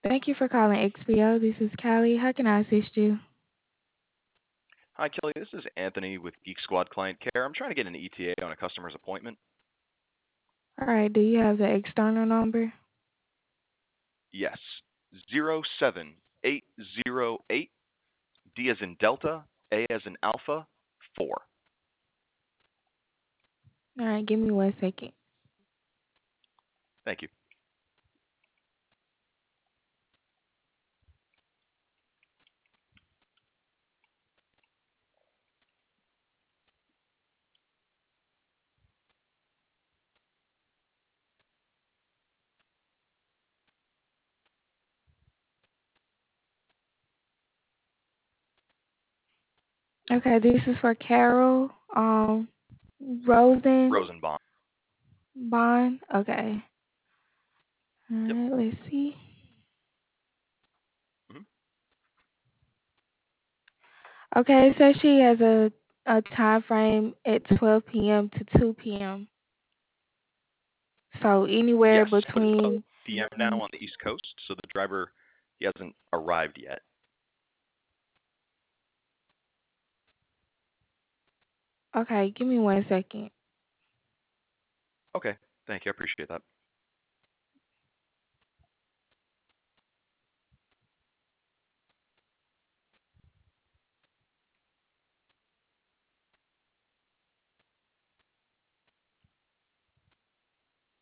Thank you for calling XPO. This is Callie. How can I assist you? Hi, Kelly. This is Anthony with Geek Squad Client Care. I'm trying to get an ETA on a customer's appointment. All right, do you have the external number? Yes, 07808 D as in Delta, A as in Alpha, 4. All right, give me 1 second. Thank you. Okay, this is for Carol Rosen Rosenbaum. Bond. Okay. All Yep. right, let's see. hmm Okay, so she has a time frame at 12 p.m. to 2 p.m. So anywhere Yes, but it's about between. PM now on the East Coast, so the driver, he hasn't arrived yet. Okay, give me 1 second. Okay. Thank you. I appreciate that.